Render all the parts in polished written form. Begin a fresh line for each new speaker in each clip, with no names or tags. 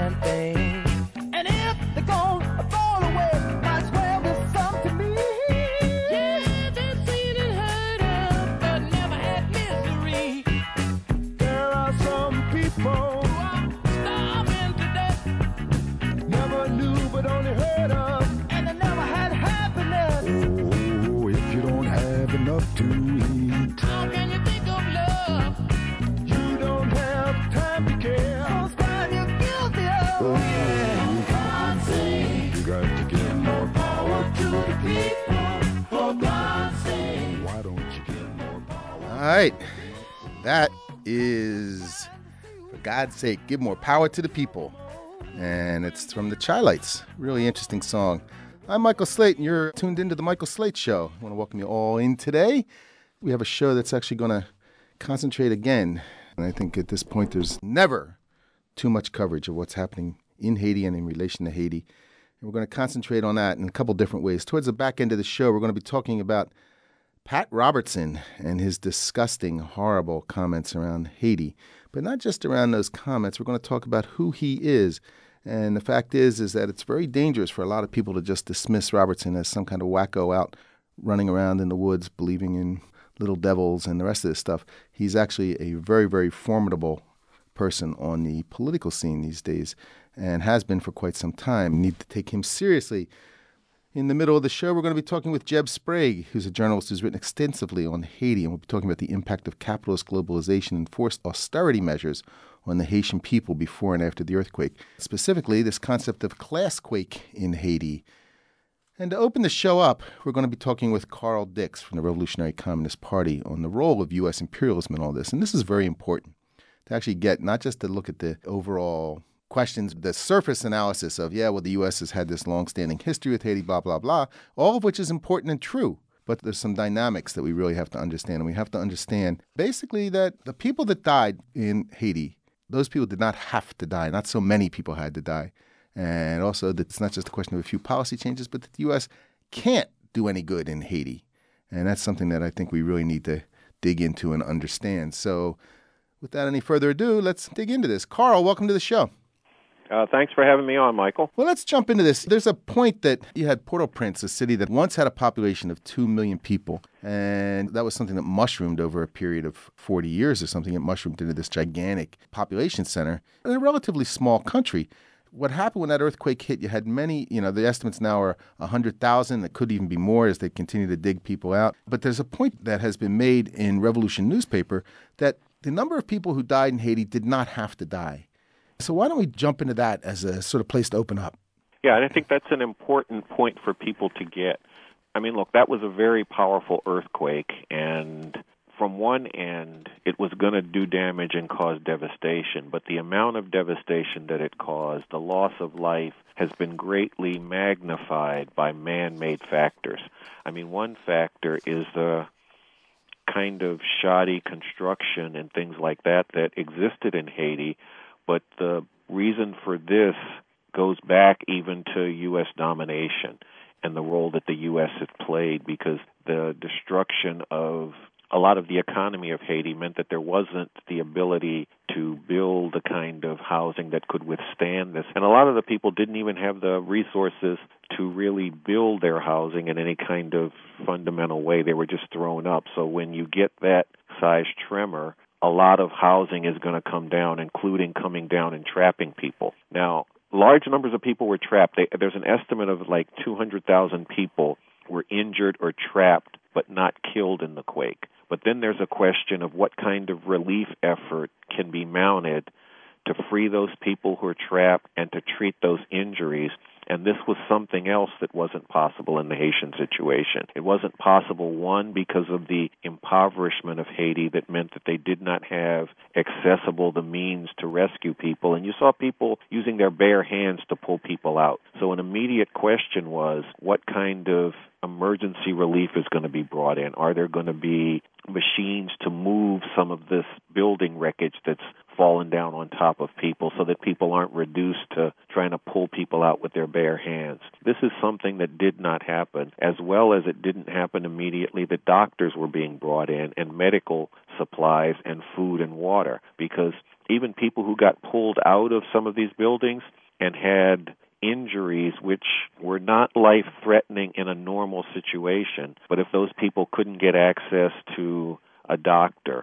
damn thing. And if they're gonna fall away, might as well be some to me. Yeah, they've seen and heard of, but never had misery. There are some people who are starving to death. Never knew, but only heard of, and they never had happiness.
Oh, if you don't have enough to eat,
How can you think of love?
you don't have time to care.
Those crimes you're guilty of.
Oh,
God's sake,
you got to give more power
to the people. For God's sake.
Why don't you give more power?
All right. That is, for God's sake, give more power to the people. And it's from the Chi-Lites. Really interesting song. I'm Michael Slate, and you're tuned into the Michael Slate Show. I want to welcome you all in today. We have a show that's actually going to concentrate again. And I think at this point, there's never too much coverage of what's happening in Haiti and in relation to Haiti. And we're going to concentrate on that in a couple different ways. Towards the back end of the show, we're going to be talking about Pat Robertson and his disgusting, horrible comments around Haiti. But not just around those comments. We're going to talk about who he is. And the fact is that it's very dangerous for a lot of people to just dismiss Robertson as some kind of wacko out running around in the woods believing in little devils and the rest of this stuff. He's actually a very, very formidable person on the political scene these days and has been for quite some time. We need to take him seriously. In the middle of the show, we're going to be talking with Jeb Sprague, who's a journalist who's written extensively on Haiti, and we'll be talking about the impact of capitalist globalization and forced austerity measures on the Haitian people before and after the earthquake. Specifically, this concept of classquake in Haiti. And to open the show up, we're going to be talking with Carl Dix from the Revolutionary Communist Party on the role of U.S. imperialism in all this. And this is very important to actually get, not just to look at the overall questions, the surface analysis of, the U.S. has had this long-standing history with Haiti, blah, blah, blah, all of which is important and true. But there's some dynamics that we really have to understand. And we have to understand basically that the people that died in Haiti, those people did not have to die. Not so many people had to die. And also that it's not just a question of a few policy changes, but that the U.S. can't do any good in Haiti. And that's something that I think we really need to dig into and understand. So without any further ado, let's dig into this. Carl, welcome to the show.
Thanks for having me on, Michael.
Well, let's jump into this. There's a point that you had Port-au-Prince, a city that once had a population of 2 million people, and that was something that mushroomed over a period of 40 years or something. It mushroomed into this gigantic population center in a relatively small country. What happened when that earthquake hit, you had many, the estimates now are 100,000. It could even be more as they continue to dig people out. But there's a point that has been made in Revolution newspaper that the number of people who died in Haiti did not have to die. So why don't we jump into that as a sort of place to open up?
Yeah, and I think that's an important point for people to get. I mean, look, that was a very powerful earthquake, and from one end, it was going to do damage and cause devastation, but the amount of devastation that it caused, the loss of life, has been greatly magnified by man-made factors. I mean, one factor is the kind of shoddy construction and things like that existed in Haiti, but the reason for this goes back even to U.S. domination and the role that the U.S. has played, because the destruction of a lot of the economy of Haiti meant that there wasn't the ability to build the kind of housing that could withstand this. And a lot of the people didn't even have the resources to really build their housing in any kind of fundamental way. They were just thrown up. So when you get that size tremor, a lot of housing is going to come down, including coming down and trapping people. Now, large numbers of people were trapped. There's an estimate of like 200,000 people were injured or trapped but not killed in the quake. But then there's a question of what kind of relief effort can be mounted to free those people who are trapped and to treat those injuries. And this was something else that wasn't possible in the Haitian situation. It wasn't possible, one, because of the impoverishment of Haiti that meant that they did not have accessible the means to rescue people. And you saw people using their bare hands to pull people out. So an immediate question was, what kind of emergency relief is going to be brought in? Are there going to be machines to move some of this building wreckage that's falling down on top of people so that people aren't reduced to trying to pull people out with their bare hands. This is something that did not happen. As well as it didn't happen immediately, the doctors were being brought in and medical supplies and food and water, because even people who got pulled out of some of these buildings and had injuries which were not life-threatening in a normal situation, but if those people couldn't get access to a doctor,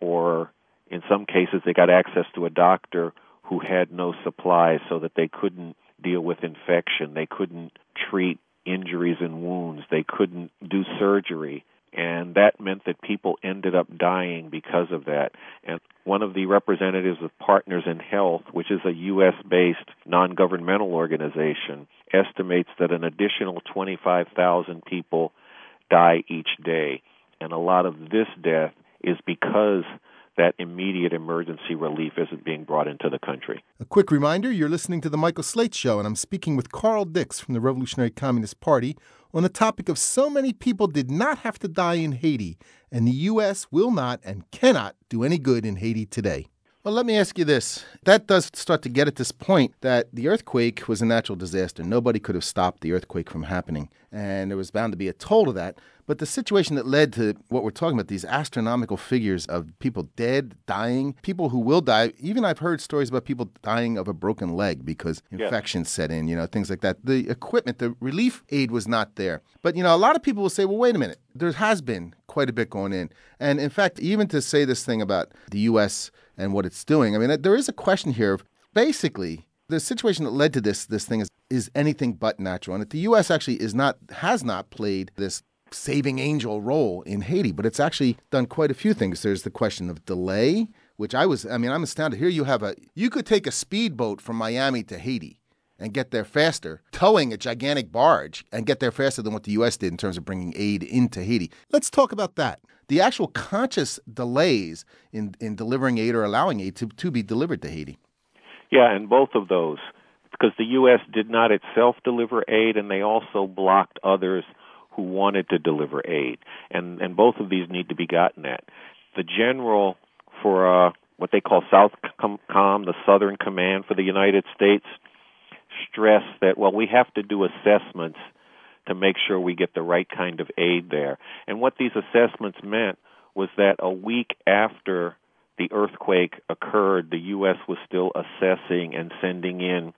or in some cases they got access to a doctor who had no supplies so that they couldn't deal with infection, they couldn't treat injuries and wounds, they couldn't do surgery, and that meant that people ended up dying because of that. And one of the representatives of Partners in Health, which is a U.S.-based non-governmental organization, estimates that an additional 25,000 people die each day. And a lot of this death is because that immediate emergency relief isn't being brought into the country.
A quick reminder, you're listening to The Michael Slate Show, and I'm speaking with Carl Dix from the Revolutionary Communist Party on the topic of so many people did not have to die in Haiti, and the U.S. will not and cannot do any good in Haiti today. Well, let me ask you this. That does start to get at this point that the earthquake was a natural disaster. Nobody could have stopped the earthquake from happening, and there was bound to be a toll to that. But the situation that led to what we're talking about, these astronomical figures of people dead, dying, people who will die. Even I've heard stories about people dying of a broken leg because infections set in, things like that. The equipment, the relief aid was not there. But, a lot of people will say, well, wait a minute. There has been quite a bit going in. And in fact, even to say this thing about the U.S. and what it's doing, I mean, there is a question here of basically the situation that led to this thing is anything but natural. And that the U.S. actually has not played this saving angel role in Haiti, but it's actually done quite a few things. There's the question of delay, which I'm astounded. Here you could take a speedboat from Miami to Haiti and get there faster, towing a gigantic barge and get there faster than what the U.S. did in terms of bringing aid into Haiti. Let's talk about that. The actual conscious delays in delivering aid or allowing aid to be delivered to Haiti.
Yeah, and both of those, because the U.S. did not itself deliver aid, and they also blocked others who wanted to deliver aid. And both of these need to be gotten at. The general for what they call SOUTHCOM, the Southern Command for the United States, stressed that, we have to do assessments to make sure we get the right kind of aid there. And what these assessments meant was that a week after the earthquake occurred, the U.S. was still assessing and sending in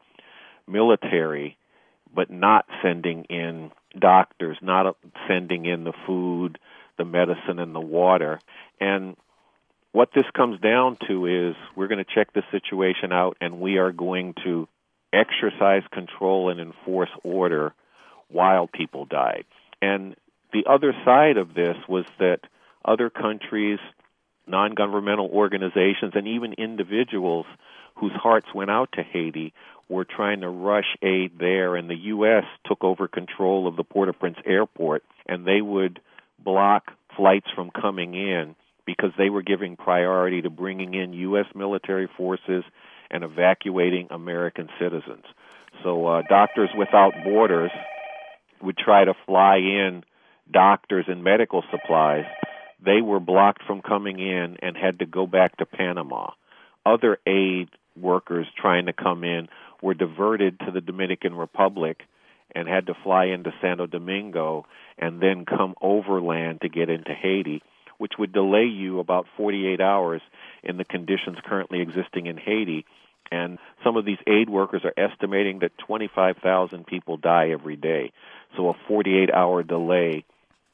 military, but not sending in doctors, not sending in the food, the medicine, and the water. And what this comes down to is we're going to check the situation out, and we are going to exercise control and enforce order while people died. And the other side of this was that other countries, non-governmental organizations, and even individuals whose hearts went out to Haiti were trying to rush aid there, and the U.S. took over control of the Port-au-Prince airport, and they would block flights from coming in because they were giving priority to bringing in U.S. military forces and evacuating American citizens. So Doctors Without Borders would try to fly in doctors and medical supplies. They were blocked from coming in and had to go back to Panama. Other aid workers trying to come in were diverted to the Dominican Republic and had to fly into Santo Domingo and then come overland to get into Haiti, which would delay you about 48 hours in the conditions currently existing in Haiti. And some of these aid workers are estimating that 25,000 people die every day. So a 48-hour delay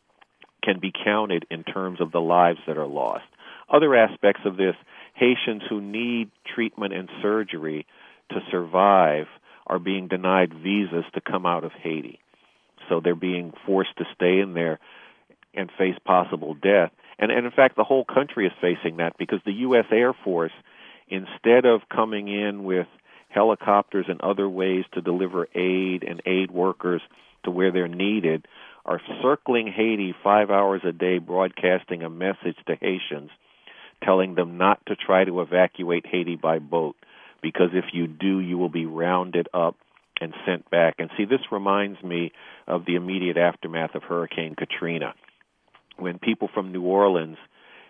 can be counted in terms of the lives that are lost. Other aspects of this, Haitians who need treatment and surgery to survive are being denied visas to come out of Haiti. So they're being forced to stay in there and face possible death. And in fact, the whole country is facing that because the U.S. Air Force, instead of coming in with helicopters and other ways to deliver aid and aid workers to where they're needed, are circling Haiti 5 hours a day, broadcasting a message to Haitians, telling them not to try to evacuate Haiti by boat, because if you do, you will be rounded up and sent back. And see, this reminds me of the immediate aftermath of Hurricane Katrina, when people from New Orleans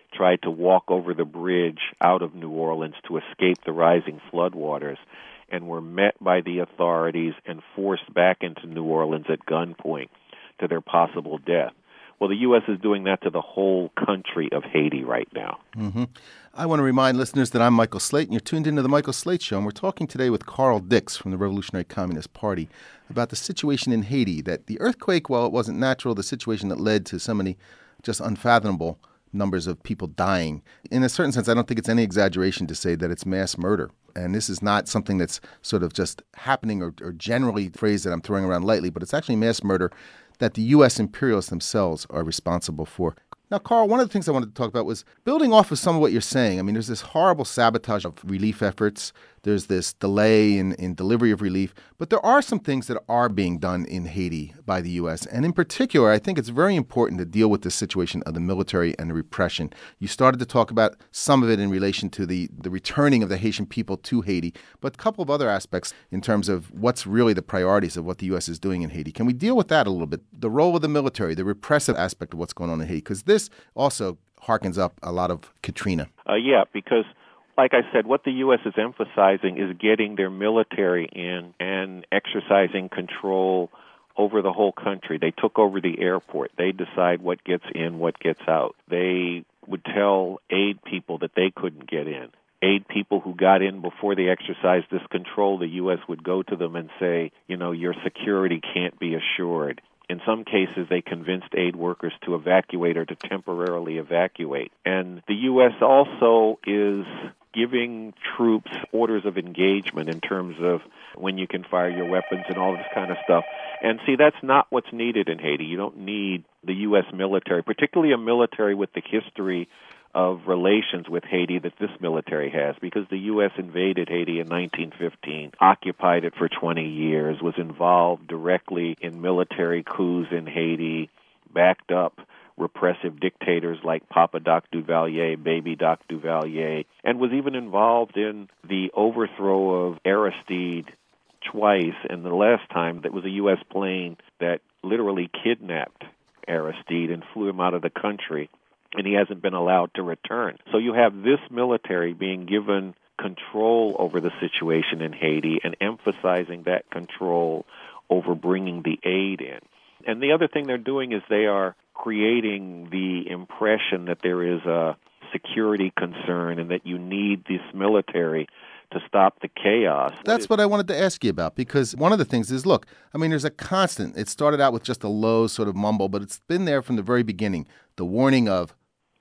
tried to walk over the bridge out of New Orleans to escape the rising floodwaters and were met by the authorities and forced back into New Orleans at gunpoint to their possible death. Well, the U.S. is doing that to the whole country of Haiti right now.
Mm-hmm. I want to remind listeners that I'm Michael Slate, and you're tuned into The Michael Slate Show, and we're talking today with Carl Dix from the Revolutionary Communist Party about the situation in Haiti, that the earthquake, while it wasn't natural, the situation that led to so many just unfathomable numbers of people dying. In a certain sense, I don't think it's any exaggeration to say that it's mass murder. And this is not something that's sort of just happening or generally a phrase that I'm throwing around lightly, but it's actually mass murder that the U.S. imperialists themselves are responsible for. Now, Carl, one of the things I wanted to talk about was building off of some of what you're saying. I mean, there's this horrible sabotage of relief efforts. There's this delay in delivery of relief. But there are some things that are being done in Haiti by the U.S. And in particular, I think it's very important to deal with the situation of the military and the repression. You started to talk about some of it in relation to the returning of the Haitian people to Haiti, but a couple of other aspects in terms of what's really the priorities of what the U.S. is doing in Haiti. Can we deal with that a little bit? The role of the military, the repressive aspect of what's going on in Haiti, because this also harkens up a lot of Katrina.
Yeah, because like I said, what the U.S. is emphasizing is getting their military in and exercising control over the whole country. They took over the airport. They decide what gets in, what gets out. They would tell aid people that they couldn't get in. Aid people who got in before they exercised this control, the U.S. would go to them and say, your security can't be assured. In some cases, they convinced aid workers to evacuate or to temporarily evacuate. And the U.S. also is giving troops orders of engagement in terms of when you can fire your weapons and all this kind of stuff. And see, that's not what's needed in Haiti. You don't need the U.S. military, particularly a military with the history of relations with Haiti that this military has, because the U.S. invaded Haiti in 1915, occupied it for 20 years, was involved directly in military coups in Haiti, backed up repressive dictators like Papa Doc Duvalier, Baby Doc Duvalier, and was even involved in the overthrow of Aristide twice, and the last time that was a U.S. plane that literally kidnapped Aristide and flew him out of the country, and he hasn't been allowed to return. So you have this military being given control over the situation in Haiti and emphasizing that control over bringing the aid in. And the other thing they're doing is they are creating the impression that there is a security concern and that you need this military to stop the chaos.
That's what I wanted to ask you about, because one of the things is, look, I mean, there's a constant. It started out with just a low sort of mumble, but it's been there from the very beginning. The warning of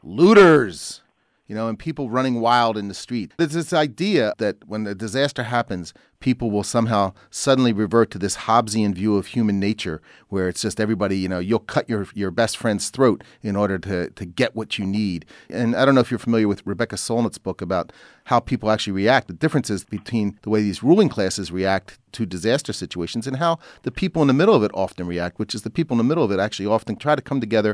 looters, and people running wild in the street. There's this idea that when a disaster happens, people will somehow suddenly revert to this Hobbesian view of human nature, where it's just everybody, you'll cut your best friend's throat in order to get what you need. And I don't know if you're familiar with Rebecca Solnit's book about how people actually react, the differences between the way these ruling classes react to disaster situations and how the people in the middle of it often react, which is the people in the middle of it actually often try to come together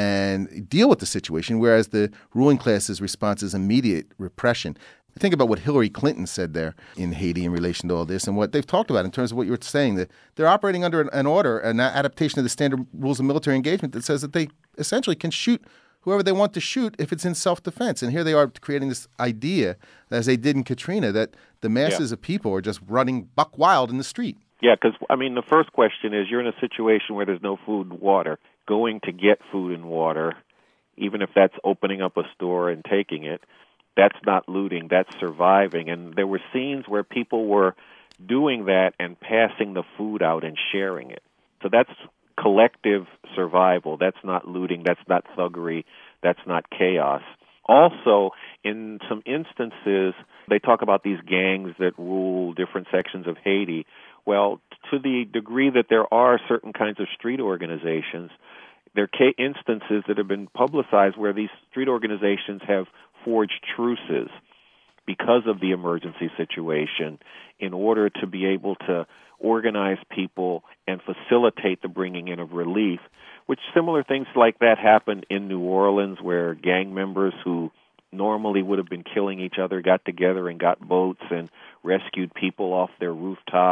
and deal with the situation, whereas the ruling class's response is immediate repression. Think about what Hillary Clinton said there in Haiti in relation to all this and what they've talked about in terms of what you were saying, that they're operating under an order, an adaptation of the standard rules of military engagement that says that they essentially can shoot whoever they want to shoot if it's in self-defense. And here they are creating this idea, as they did in Katrina, that the masses of people are just running buck wild in the street.
Yeah, because, the first question is, you're in a situation where there's no food and water. Going to get food and water, even if that's opening up a store and taking it, that's not looting, that's surviving. And there were scenes where people were doing that and passing the food out and sharing it. So that's collective survival. That's not looting, that's not thuggery, that's not chaos. Also, in some instances, they talk about these gangs that rule different sections of Haiti. Well, to the degree that there are certain kinds of street organizations, there are instances that have been publicized where these street organizations have forged truces because of the emergency situation in order to be able to organize people and facilitate the bringing in of relief, which similar things like that happened in New Orleans, where gang members who normally would have been killing each other got together and got boats and rescued people off their rooftops,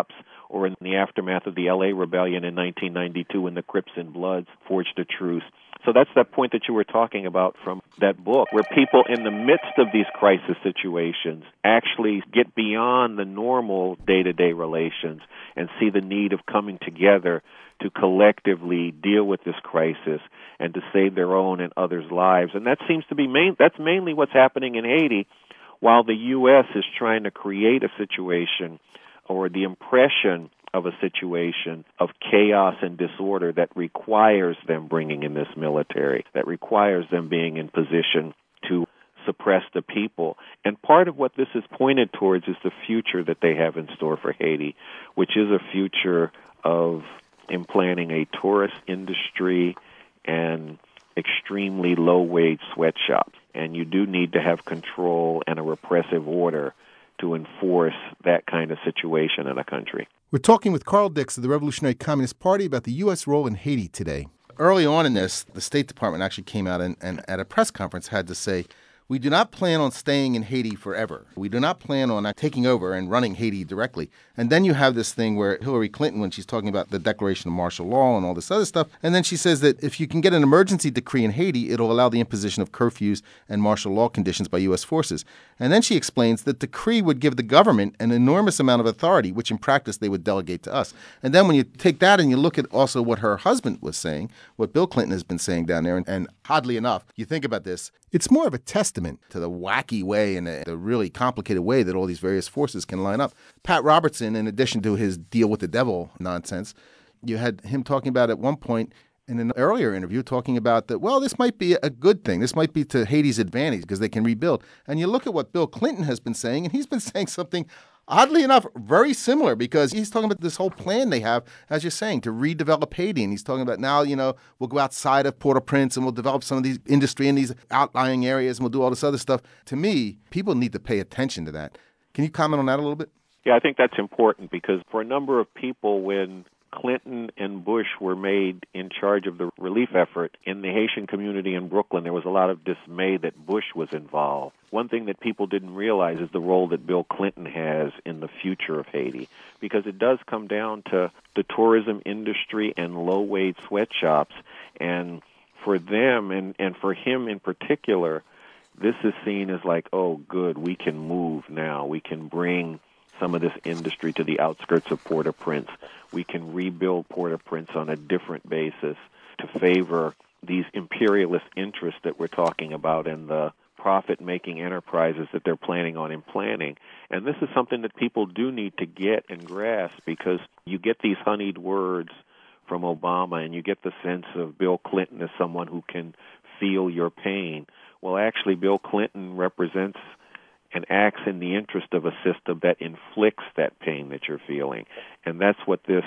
or in the aftermath of the L.A. rebellion in 1992 when the Crips and Bloods forged a truce. So that's that point that you were talking about from that book, where people in the midst of these crisis situations actually get beyond the normal day-to-day relations and see the need of coming together to collectively deal with this crisis and to save their own and others' lives. And that seems to be that's mainly what's happening in Haiti, while the U.S. is trying to create a situation or the impression of a situation of chaos and disorder that requires them bringing in this military, that requires them being in position to suppress the people. And part of what this is pointed towards is the future that they have in store for Haiti, which is a future of implanting a tourist industry and extremely low-wage sweatshops. And you do need to have control and a repressive order to enforce that kind of situation in a country.
We're talking with Carl Dix of the Revolutionary Communist Party about the U.S. role in Haiti today. Early on in this, the State Department actually came out and at a press conference had to say, we do not plan on staying in Haiti forever. We do not plan on taking over and running Haiti directly. And then you have this thing where Hillary Clinton, when she's talking about the declaration of martial law and all this other stuff, and then she says that if you can get an emergency decree in Haiti, it'll allow the imposition of curfews and martial law conditions by U.S. forces. And then she explains that the decree would give the government an enormous amount of authority, which in practice they would delegate to us. And then when you take that and you look at also what her husband was saying, what Bill Clinton has been saying down there, and oddly enough, you think about this, it's more of a testament to the wacky way and the really complicated way that all these various forces can line up. Pat Robertson, in addition to his deal with the devil nonsense, you had him talking about at one point in an earlier interview talking about that, well, this might be a good thing. This might be to Haiti's advantage because they can rebuild. And you look at what Bill Clinton has been saying, and he's been saying something oddly enough, very similar, because he's talking about this whole plan they have, as you're saying, to redevelop Haiti. And he's talking about now, we'll go outside of Port-au-Prince and we'll develop some of these industry in these outlying areas and we'll do all this other stuff. To me, people need to pay attention to that. Can you comment on that a little bit?
Yeah, I think that's important because for a number of people, when Clinton and Bush were made in charge of the relief effort in the Haitian community in Brooklyn, there was a lot of dismay that Bush was involved. One thing that people didn't realize is the role that Bill Clinton has in the future of Haiti, because it does come down to the tourism industry and low-wage sweatshops. And for them, and for him in particular, this is seen as like, oh, good, we can move now. We can bring some of this industry to the outskirts of Port-au-Prince. We can rebuild Port-au-Prince on a different basis to favor these imperialist interests that we're talking about and the profit-making enterprises that they're planning on implanting. And this is something that people do need to get and grasp, because you get these honeyed words from Obama and you get the sense of Bill Clinton as someone who can feel your pain. Well, actually, Bill Clinton represents and acts in the interest of a system that inflicts that pain that you're feeling. And that's what this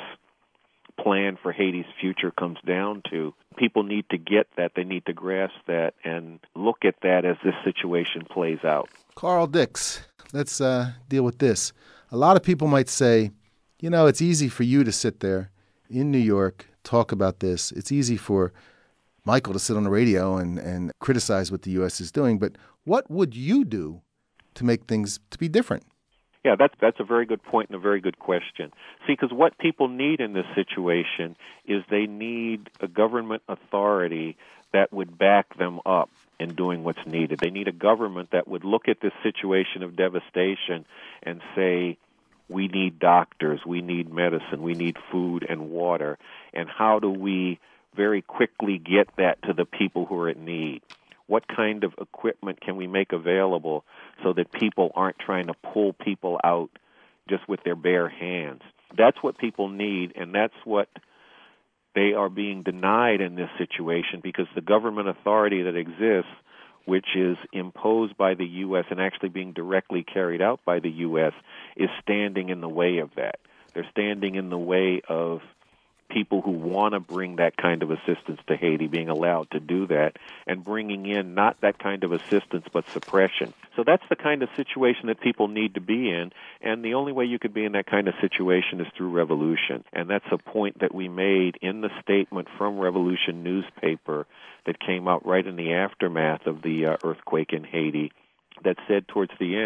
plan for Haiti's future comes down to. People need to get that. They need to grasp that and look at that as this situation plays out.
Carl Dix, let's deal with this. A lot of people might say, it's easy for you to sit there in New York, talk about this. It's easy for Michael to sit on the radio and criticize what the U.S. is doing. But what would you do to make things to be different?
Yeah, that's a very good point and a very good question. See, because what people need in this situation is they need a government authority that would back them up in doing what's needed. They need a government that would look at this situation of devastation and say, we need doctors, we need medicine, we need food and water, and how do we very quickly get that to the people who are in need? What kind of equipment can we make available so that people aren't trying to pull people out just with their bare hands? That's what people need, and that's what they are being denied in this situation, because the government authority that exists, which is imposed by the U.S. and actually being directly carried out by the U.S., is standing in the way of that. They're standing in the way of people who want to bring that kind of assistance to Haiti being allowed to do that, and bringing in not that kind of assistance but suppression. So that's the kind of situation that people need to be in, and the only way you could be in that kind of situation is through revolution. And that's a point that we made in the statement from Revolution newspaper that came out right in the aftermath of the earthquake in Haiti, that said towards the end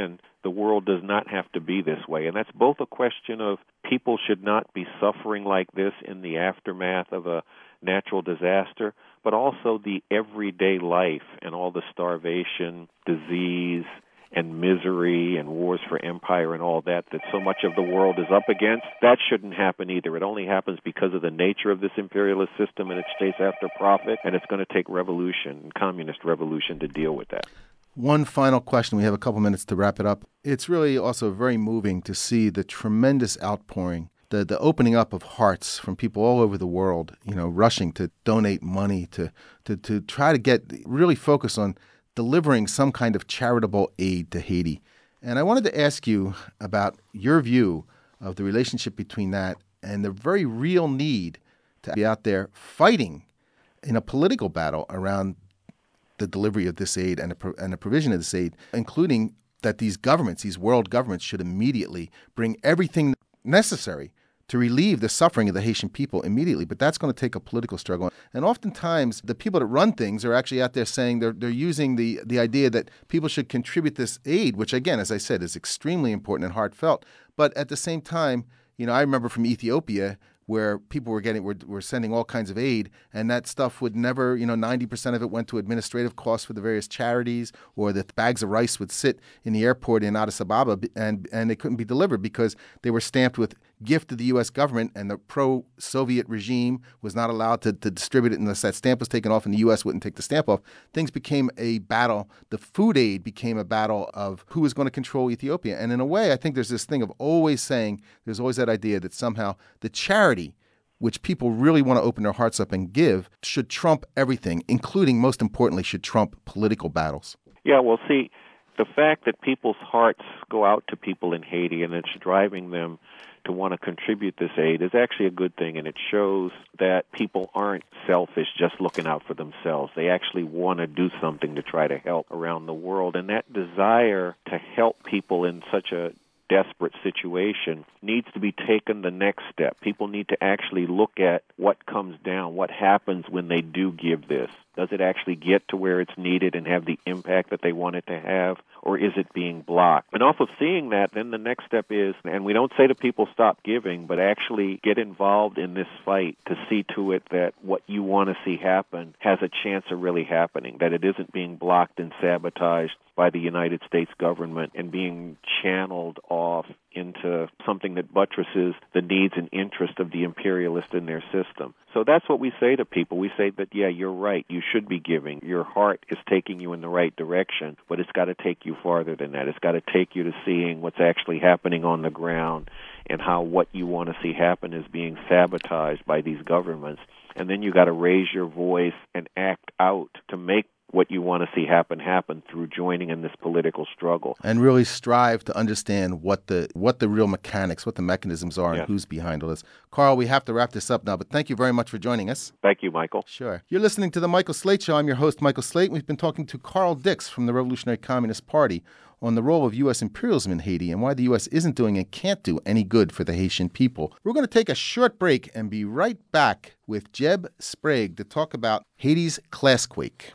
the world does not have to be this way. And that's both a question of people should not be suffering like this in the aftermath of a natural disaster, but also the everyday life and all the starvation, disease, and misery and wars for empire and all that so much of the world is up against. That shouldn't happen either. It only happens because of the nature of this imperialist system, and it stays after profit, and it's going to take revolution, communist revolution, to deal with that.
One final question. We have a couple minutes to wrap it up. It's really also very moving to see the tremendous outpouring, the opening up of hearts from people all over the world, rushing to donate money, to try to get really focus on delivering some kind of charitable aid to Haiti. And I wanted to ask you about your view of the relationship between that and the very real need to be out there fighting in a political battle around the delivery of this aid and the provision of this aid, including that these governments, these world governments, should immediately bring everything necessary to relieve the suffering of the Haitian people immediately. But that's going to take a political struggle. And oftentimes, the people that run things are actually out there saying they're using the idea that people should contribute this aid, which, again, as I said, is extremely important and heartfelt. But at the same time, I remember from Ethiopia where people were sending all kinds of aid, and that stuff would never, 90% of it went to administrative costs for the various charities, or the bags of rice would sit in the airport in Addis Ababa, and they couldn't be delivered because they were stamped with gift to the U.S. government, and the pro-Soviet regime was not allowed to distribute it unless that stamp was taken off, and the U.S. wouldn't take the stamp off. Things became a battle. The food aid became a battle of who was going to control Ethiopia. And in a way, I think there's this thing of always saying, there's always that idea that somehow the charity, which people really want to open their hearts up and give, should trump everything, including, most importantly, should trump political battles.
Yeah, well, see, the fact that people's hearts go out to people in Haiti and it's driving them to want to contribute this aid is actually a good thing, and it shows that people aren't selfish, just looking out for themselves. They actually want to do something to try to help around the world, and that desire to help people in such a desperate situation needs to be taken the next step. People need to actually look at what comes down, what happens when they do give this. Does it actually get to where it's needed and have the impact that they want it to have, or is it being blocked? And off of seeing that, then the next step is, and we don't say to people stop giving, but actually get involved in this fight to see to it that what you want to see happen has a chance of really happening, that it isn't being blocked and sabotaged by the United States government and being channeled off into something that buttresses the needs and interests of the imperialists in their system. So that's what we say to people. We say that, yeah, you're right, you should be giving. Your heart is taking you in the right direction, but it's got to take you farther than that. It's got to take you to seeing what's actually happening on the ground and how what you want to see happen is being sabotaged by these governments. And then you got to raise your voice and act out to make what you want to see happen through joining in this political struggle.
And really strive to understand what the real mechanics, what the mechanisms are, and who's behind all this. Carl, we have to wrap this up now, but thank you very much for joining us.
Thank you, Michael.
Sure. You're listening to The Michael Slate Show. I'm your host, Michael Slate. We've been talking to Carl Dix from the Revolutionary Communist Party on the role of U.S. imperialism in Haiti and why the U.S. isn't doing and can't do any good for the Haitian people. We're going to take a short break and be right back with Jeb Sprague to talk about Haiti's classquake.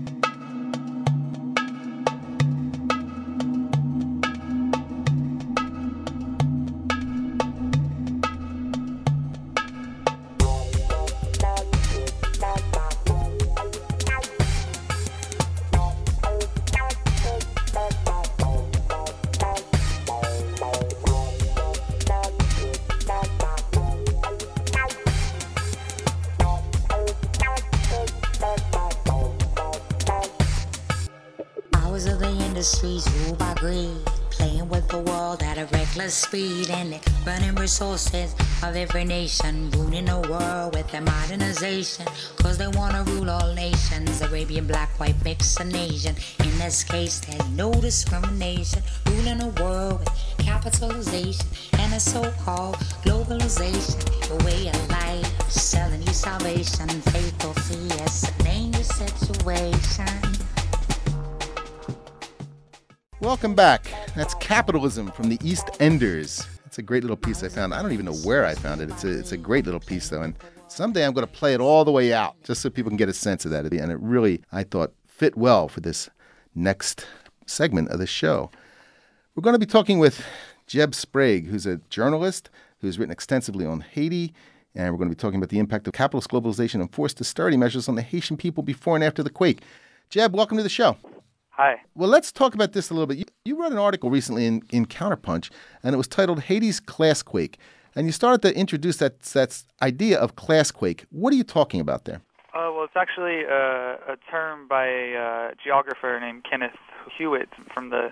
Industries ruled by greed, playing with the world at a reckless speed, and they're burning resources of every nation, ruling the world with their modernization, cause they want to rule all nations, Arabian, black, white, mixed, and Asian. In this case, there's no discrimination, ruling the world with capitalization and a so-called globalization. Your way of life, selling you salvation, faith or fear, it's a dangerous situation.
Welcome back. That's Capitalism from the East Enders. It's a great little piece I found. I don't even know where I found it. It's a great little piece, though. And someday I'm going to play it all the way out just so people can get a sense of that. And it really, I thought, fit well for this next segment of the show. We're going to be talking with Jeb Sprague, who's a journalist who's written extensively on Haiti, and we're going to be talking about the impact of capitalist globalization and forced austerity measures on the Haitian people before and after the quake. Jeb, welcome to the show.
Hi.
Well, let's talk about this a little bit. You wrote an article recently in Counterpunch, and it was titled Haiti's Classquake. And you started to introduce that idea of classquake. What are you talking about there?
Well, it's actually a term by a geographer named Kenneth Hewitt from the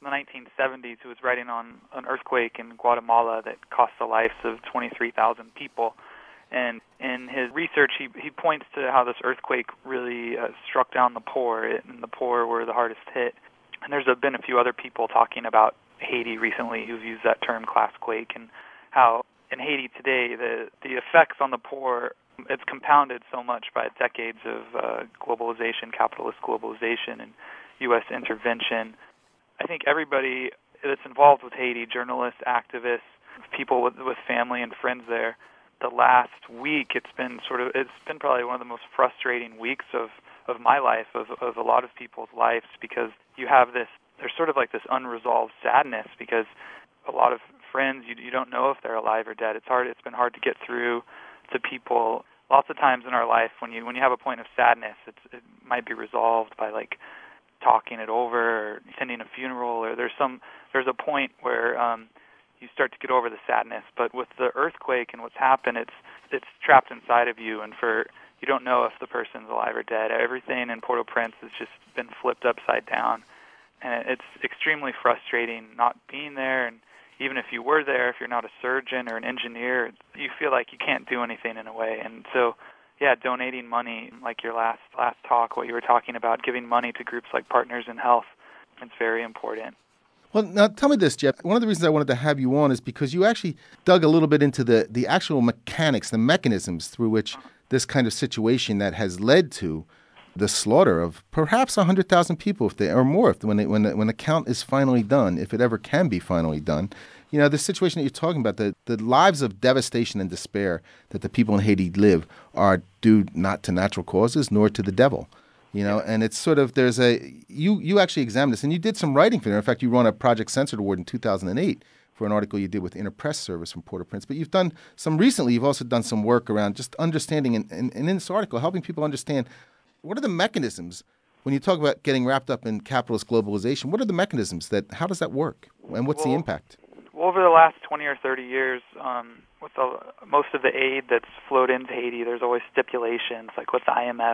1970s who was writing on an earthquake in Guatemala that cost the lives of 23,000 people. And in his research, he points to how this earthquake really struck down the poor, and the poor were the hardest hit. And there's been a few other people talking about Haiti recently who've used that term classquake, and how in Haiti today the effects on the poor, it's compounded so much by decades of globalization, capitalist globalization, and U.S. intervention. I think everybody that's involved with Haiti, journalists, activists, people with family and friends there, the last week it's been probably one of the most frustrating weeks of my life, of a lot of people's lives, because there's sort of like this unresolved sadness, because a lot of friends, you don't know if they're alive or dead. It's been hard to get through to people. Lots of times in our life, when you have a point of sadness, it might be resolved by like talking it over or attending a funeral, or there's a point where you start to get over the sadness. But with the earthquake and what's happened, it's trapped inside of you, and you don't know if the person's alive or dead. Everything in Port-au-Prince has just been flipped upside down, and it's extremely frustrating not being there. And even if you were there, if you're not a surgeon or an engineer, you feel like you can't do anything in a way. And so, yeah, donating money, like your last talk, what you were talking about, giving money to groups like Partners in Health, it's very important.
Well, now tell me this, Jeff. One of the reasons I wanted to have you on is because you actually dug a little bit into the actual mechanics, the mechanisms through which this kind of situation that has led to the slaughter of perhaps 100,000 people, or more, when the count is finally done, if it ever can be finally done. You know, the situation that you're talking about, the lives of devastation and despair that the people in Haiti live are due not to natural causes nor to the devil. You know, and it's sort of, you actually examined this, and you did some writing for it. In fact, you won a Project Censored Award in 2008 for an article you did with Interpress Service from Port-au-Prince. But you've also done some work around just understanding, and in this article, helping people understand what are the mechanisms when you talk about getting wrapped up in capitalist globalization. What are the mechanisms how does that work, and what's the impact?
Well, over the last 20 or 30 years, with most of the aid that's flowed into Haiti, there's always stipulations, like with the IMF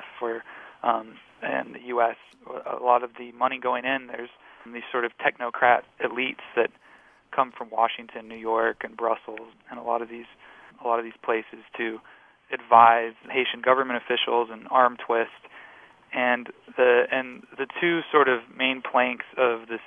and the U.S., a lot of the money going in, there's these sort of technocrat elites that come from Washington, New York, and Brussels, and a lot of these places to advise Haitian government officials and arm twist. And the two sort of main planks of this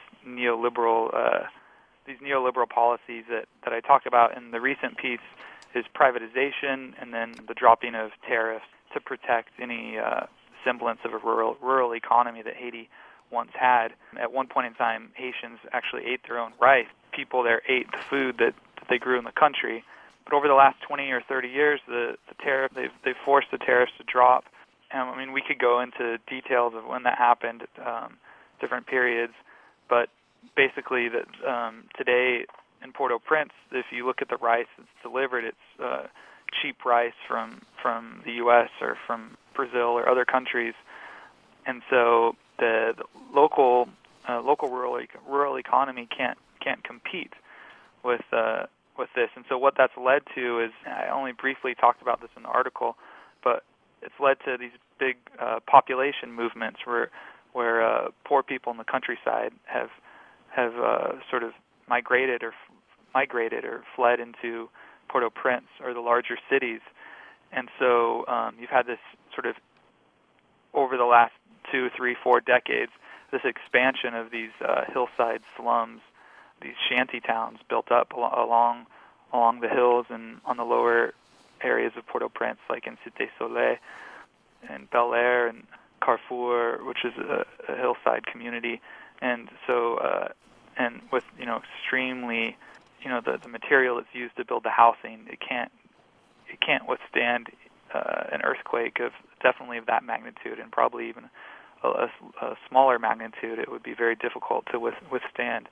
these neoliberal policies that I talked about in the recent piece is privatization, and then the dropping of tariffs to protect any semblance of a rural economy that Haiti once had. At one point in time, Haitians actually ate their own rice. People there ate the food that they grew in the country. But over the last 20 or 30 years, the tariff, they've forced the tariffs to drop. I mean, we could go into details of when that happened, different periods, but basically today in Port-au-Prince, if you look at the rice that's delivered, it's cheap rice from the U.S. or from Brazil or other countries, and so the local rural economy can't compete with this. And so what that's led to is, I only briefly talked about this in the article, but it's led to these big population movements where poor people in the countryside have sort of migrated or fled into Port-au-Prince or the larger cities. And so you've had this sort of, over the last 2, 3, 4 decades, this expansion of these hillside slums, these shanty towns built up along the hills and on the lower areas of Port-au-Prince, like in Cité Soleil and Bel Air and Carrefour, which is a hillside community. And so, and with extremely, the material that's used to build the housing, it can't withstand an earthquake of definitely of that magnitude, and probably even a smaller magnitude. It would be very difficult to withstand.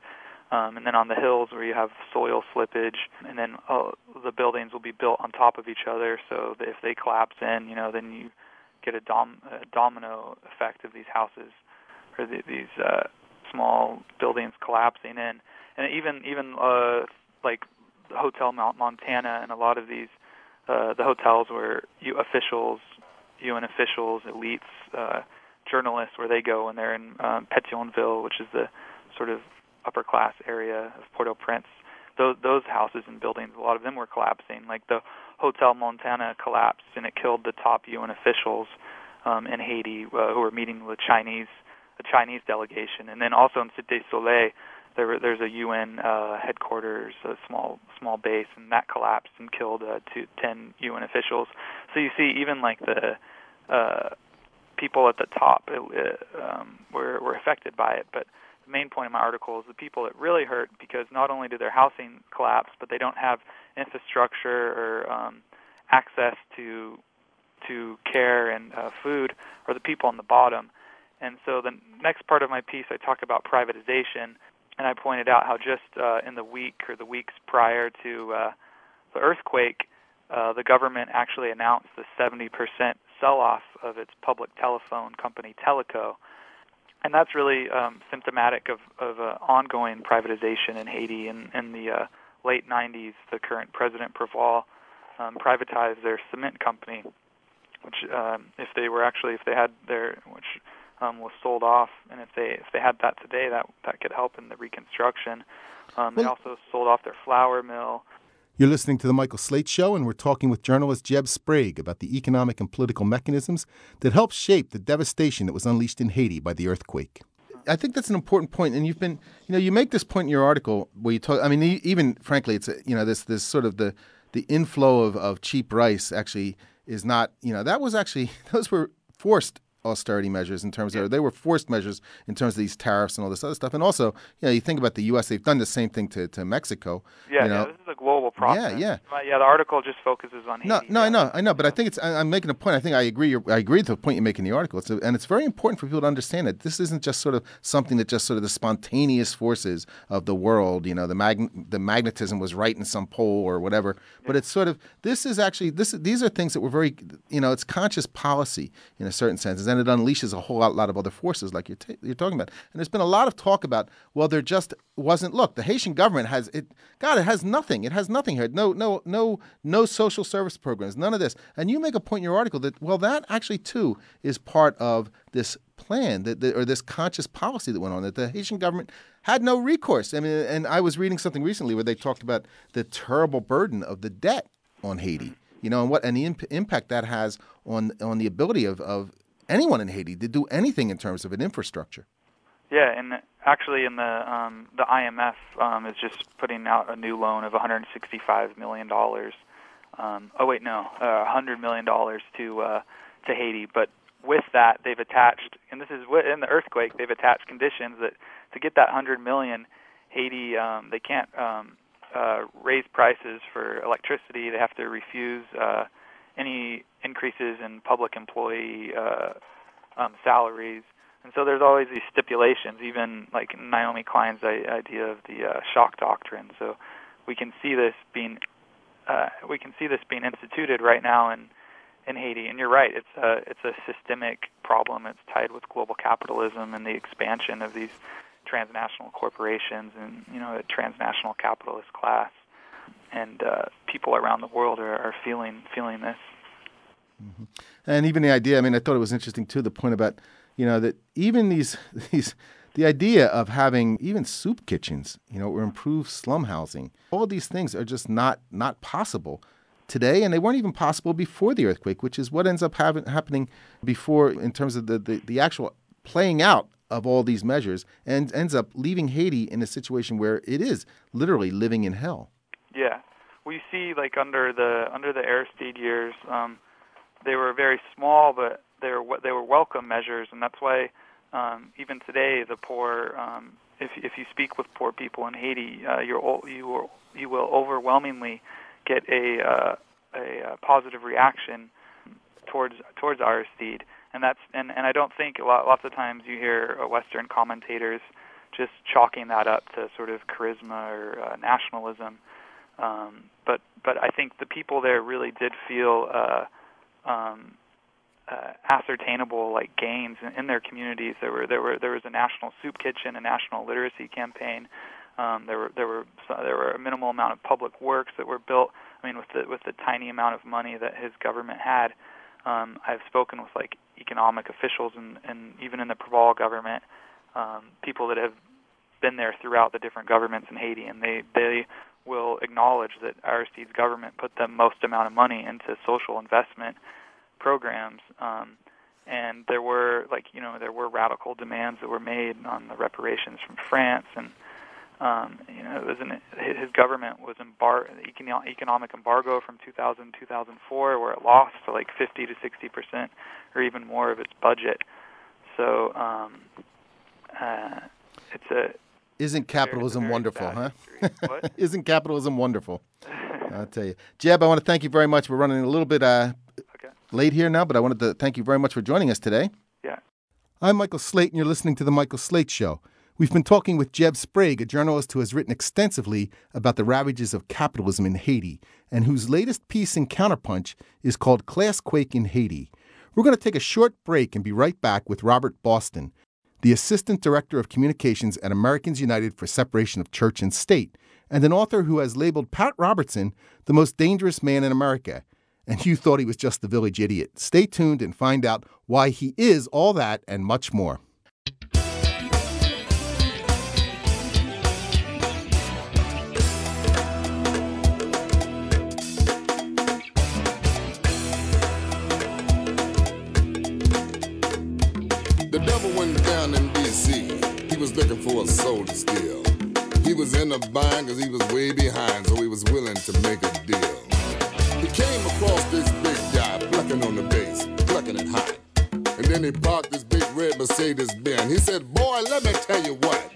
And then on the hills where you have soil slippage, and then the buildings will be built on top of each other, so that if they collapse in, then you get a domino effect of these houses or these small buildings collapsing in. And even like the Hotel Mount Montana and a lot of these the hotels where UN officials, elites, journalists, where they go when they're in Pétionville, which is the sort of upper class area of Port-au-Prince. Those houses and buildings, a lot of them were collapsing. Like the Hotel Montana collapsed, and it killed the top UN officials in Haiti who were meeting with a Chinese delegation. And then also in Cité Soleil, there's a UN headquarters, a small base, and that collapsed and killed 10 UN officials. So you see, even like the people at the top were affected by it. But the main point of my article is the people that really hurt, because not only do their housing collapse, but they don't have infrastructure or access to care and food, or the people on the bottom. And so the next part of my piece, I talk about privatization, and I pointed out how just in the week or the weeks prior to the earthquake, the government actually announced the 70% sell-off of its public telephone company, Teleco. And that's really symptomatic of ongoing privatization in Haiti. In the late 90s, the current President Préval privatized their cement company, which was sold off, and if they had that today, that could help in the reconstruction. They also sold off their flour mill.
You're listening to The Michael Slate Show, and we're talking with journalist Jeb Sprague about the economic and political mechanisms that helped shape the devastation that was unleashed in Haiti by the earthquake. I think that's an important point, and you've been, you make this point in your article where you talk. I mean, even frankly, it's this sort of the inflow of cheap rice actually is not. Those were forced austerity measures in terms of, they were forced measures in terms of these tariffs and all this other stuff. And also, you think about the U.S., they've done the same thing to Mexico.
Yeah, this is a global process.
Yeah.
The article just focuses on Haiti.
I know, but I think I'm making a point. I think I agree with the point you make in the article. And it's very important for people to understand that this isn't just sort of something that just sort of the spontaneous forces of the world, the magnetism was right in some pole or whatever. Yeah. But it's sort of, these are things that were very, it's conscious policy in a certain sense. And it unleashes a whole lot of other forces like you're talking about. And there's been a lot of talk about, well, there just wasn't, look, the Haitian government it has nothing. It has nothing here. No social service programs, none of this. And you make a point in your article that, well, that actually too is part of this plan or this conscious policy that went on, that the Haitian government had no recourse. I mean, and I was reading something recently where they talked about the terrible burden of the debt on Haiti, and the impact that has on the ability of anyone in Haiti to do anything in terms of an infrastructure.
Yeah, and actually, in the IMF is just putting out a new loan of $165 million. $100 million to Haiti. But with that, they've attached, and this is in the earthquake, they've attached conditions that to get that $100 million, Haiti they can't raise prices for electricity. They have to refuse any increases in public employee salaries. And so there's always these stipulations, even like Naomi Klein's idea of the shock doctrine. So we can see this being instituted right now in Haiti. And you're right, it's a systemic problem. It's tied with global capitalism and the expansion of these transnational corporations and a transnational capitalist class. And people around the world are feeling this.
Mm-hmm. And even the idea, I thought it was interesting too, the point about, that even the idea of having even soup kitchens, or improved slum housing, all these things are just not possible today, and they weren't even possible before the earthquake, which is what ends up happening before in terms of the actual playing out of all these measures, and ends up leaving Haiti in a situation where it is literally living in hell.
Yeah. We see under the Aristide years, they were very small, but they were welcome measures, and that's why even today the poor, if you speak with poor people in Haiti, you will overwhelmingly get a positive reaction towards Aristide, and I don't think lots of times you hear Western commentators just chalking that up to sort of charisma or nationalism. But I think the people there really did feel ascertainable like gains in their communities. There was a national soup kitchen, a national literacy campaign. There were a minimal amount of public works that were built. I mean, with the tiny amount of money that his government had, I've spoken with like economic officials and even in the Preval government, people that have been there throughout the different governments in Haiti, and they will acknowledge that Aristide's government put the most amount of money into social investment programs, and there were radical demands that were made on the reparations from France, and his government was economic embargo from 2004, where it lost to like 50 to 60% or even more of its budget. So
Isn't capitalism wonderful, huh? Isn't capitalism wonderful? I'll tell you. Jeb, I want to thank you very much. We're running a little bit late here now, but I wanted to thank you very much for joining us today.
Yeah.
I'm Michael Slate, and you're listening to The Michael Slate Show. We've been talking with Jeb Sprague, a journalist who has written extensively about the ravages of capitalism in Haiti, and whose latest piece in Counterpunch is called Class Quake in Haiti. We're going to take a short break and be right back with Robert Boston, the Assistant Director of Communications at Americans United for Separation of Church and State, and an author who has labeled Pat Robertson the most dangerous man in America. And you thought he was just the village idiot. Stay tuned and find out why he is all that and much more.
The devil went down in D.C. He was looking for a soul to steal. He was in a bind because he was way behind, so he was willing to make a deal. He came across this big guy plucking on the bass, plucking it high. And then he parked this big red Mercedes-Benz. He said, boy, let me tell you what.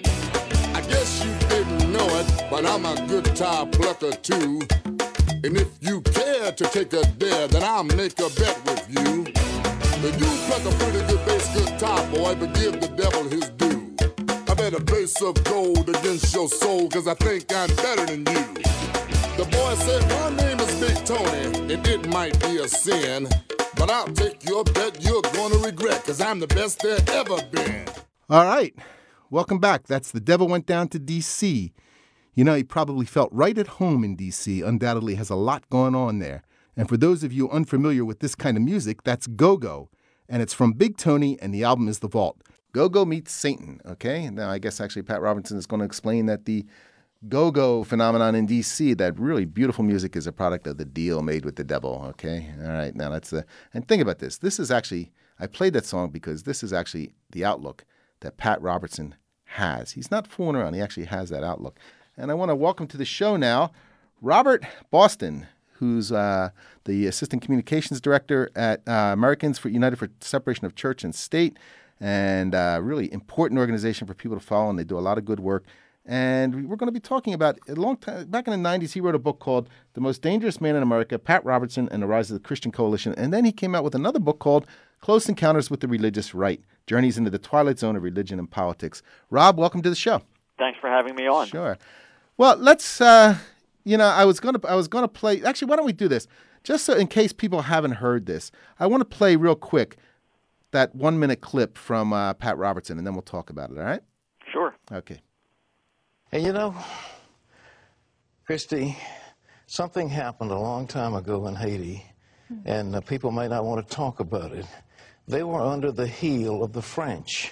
I guess you didn't know it, but I'm a guitar plucker too. And if you care to take a dare, then I'll make a bet with you. But you pluck a pretty good bass guitar, boy, but give the devil his due. I bet a bass of gold against your soul, cause I think I'm better than you. The boy said, my name is Big Tony, and it might be a sin, but I'll take your bet you're gonna regret, cause I'm the best there ever been.
All right. Welcome back. That's The Devil Went Down to D.C. You know, he probably felt right at home in D.C., undoubtedly has a lot going on there. And for those of you unfamiliar with this kind of music, that's Go-Go. And it's from Big Tony, and the album is The Vault. Go-Go meets Satan, okay? Now, I guess actually Pat Robertson is going to explain that the Go-Go phenomenon in D.C., that really beautiful music is a product of the deal made with the devil, okay? All right, now that's and think about this. This is actually, I played that song because this is actually the outlook that Pat Robertson has. He's not fooling around. He actually has that outlook. And I want to welcome to the show now Robert Boston, who's the Assistant Communications Director at Americans United for Separation of Church and State, and really important organization for people to follow, and they do a lot of good work. And we're going to be talking about, a long time back in the 90s, he wrote a book called The Most Dangerous Man in America, Pat Robertson and the Rise of the Christian Coalition. And then he came out with another book called Close Encounters with the Religious Right, Journeys into the Twilight Zone of Religion and Politics. Rob, welcome to the show.
Thanks for having me on.
Sure. Well, let's, I was gonna play. Actually, why don't we do this? Just so in case people haven't heard this, I want to play real quick that 1-minute clip from Pat Robertson, and then we'll talk about it. All right?
Sure.
Okay.
Hey, you know, Christy, something happened a long time ago in Haiti, and people may not want to talk about it. They were under the heel of the French,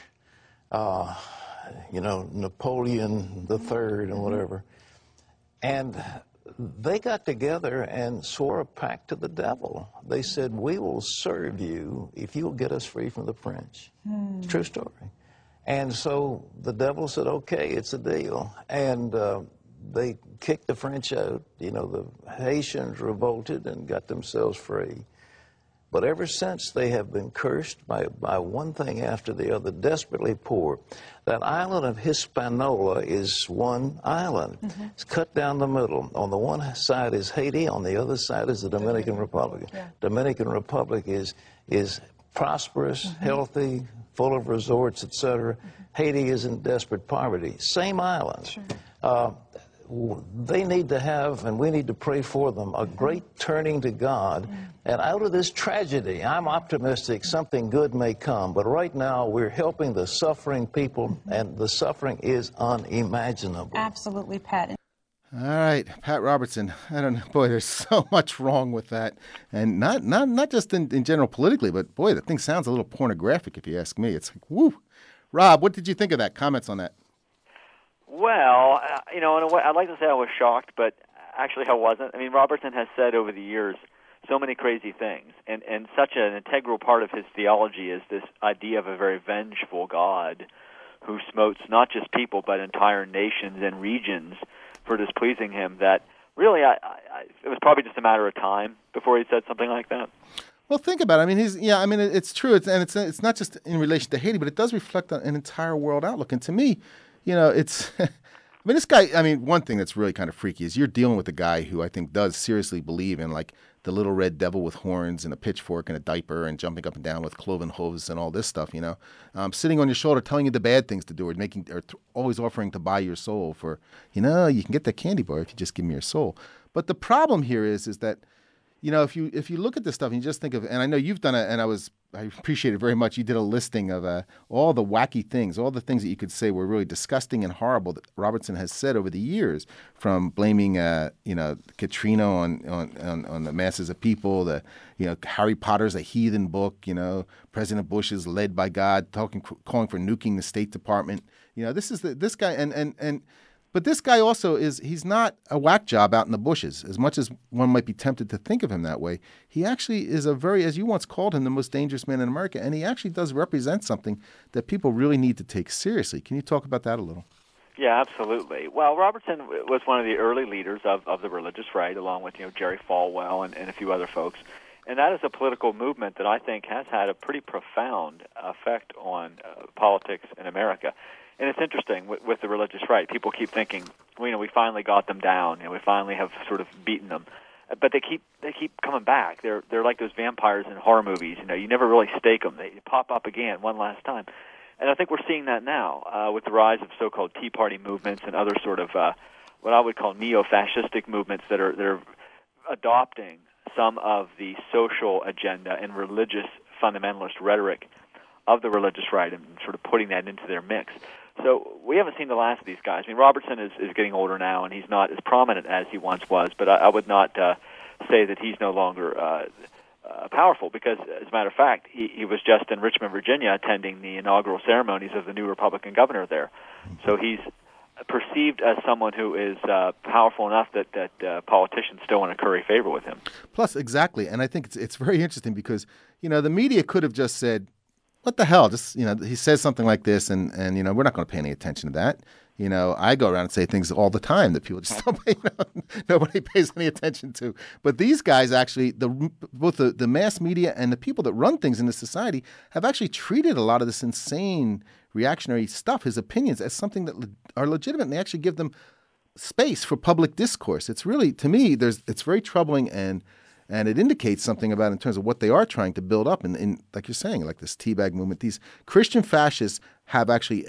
Napoleon III and whatever. And they got together and swore a pact to the devil. They said, we will serve you if you'll get us free from the French. It's a true story. And so the devil said, okay, it's a deal. And they kicked the French out. You know, the Haitians revolted and got themselves free. But ever since, they have been cursed by one thing after the other, desperately poor. That island of Hispaniola is one island. It's cut down the middle. On the one side is Haiti, on the other side is the Dominican Republic. Dominican Republic is prosperous, healthy, full of resorts, etc. Haiti is in desperate poverty. Same island. They need to have, and we need to pray for them, a great turning to God. And out of this tragedy, I'm optimistic something good may come. But right now, we're helping the suffering people, and the suffering is unimaginable.
Absolutely, Pat.
All right, Pat Robertson. I don't know, boy. There's so much wrong with that, and not just in general politically, but boy, the thing sounds a little pornographic if you ask me. It's like, woo. Rob, what did you think of that? Comments on that?
Well, in a way, I'd like to say I was shocked, but actually I wasn't. I mean, Robertson has said over the years so many crazy things, and such an integral part of his theology is this idea of a very vengeful God who smotes not just people but entire nations and regions for displeasing him, that really it was probably just a matter of time before he said something like that.
Well, think about it. I mean, it's true. It's not just in relation to Haiti, but it does reflect on an entire world outlook. And to me, it's this guy, one thing that's really kind of freaky is you're dealing with a guy who I think does seriously believe in like the little red devil with horns and a pitchfork and a diaper and jumping up and down with cloven hooves and all this stuff, sitting on your shoulder telling you the bad things to do or always offering to buy your soul for, you can get that candy bar if you just give me your soul. But the problem here is that, if you look at this stuff and you just think of, and I know you've done it, and I appreciate it very much. You did a listing of all the wacky things, all the things that you could say were really disgusting and horrible that Robertson has said over the years, from blaming, Katrina on the masses of people, Harry Potter's a heathen book, President Bush is led by God, calling for nuking the State Department. This guy, but this guy also he's not a whack job out in the bushes. As much as one might be tempted to think of him that way, he actually is as you once called him, the most dangerous man in America, and he actually does represent something that people really need to take seriously. Can you talk about that a little?
Yeah, absolutely. Well, Robertson was one of the early leaders of the religious right, along with Jerry Falwell and a few other folks. And that is a political movement that I think has had a pretty profound effect on politics in America. And it's interesting with the religious right. People keep thinking, we finally got them down, we finally have sort of beaten them, but they keep coming back. They're like those vampires in horror movies. You never really stake them. They pop up again one last time, and I think we're seeing that now with the rise of so-called Tea Party movements and other sort of what I would call neo-fascistic movements that are adopting some of the social agenda and religious fundamentalist rhetoric of the religious right and sort of putting that into their mix. So we haven't seen the last of these guys. Robertson is getting older now, and he's not as prominent as he once was, but I would not say that he's no longer powerful, because, as a matter of fact, he was just in Richmond, Virginia, attending the inaugural ceremonies of the new Republican governor there. So he's perceived as someone who is powerful enough that politicians still want to curry favor with him.
Plus, exactly, and I think it's very interesting because, the media could have just said, what the hell? Just, he says something like this, and we're not going to pay any attention to that. I go around and say things all the time that people just don't pay, nobody pays any attention to. But these guys actually, both the mass media and the people that run things in the society have actually treated a lot of this insane reactionary stuff, his opinions, as something that are legitimate, and they actually give them space for public discourse. It's really, to me, it's very troubling, and it indicates something about in terms of what they are trying to build up. And like you're saying, like this teabag movement, these Christian fascists have actually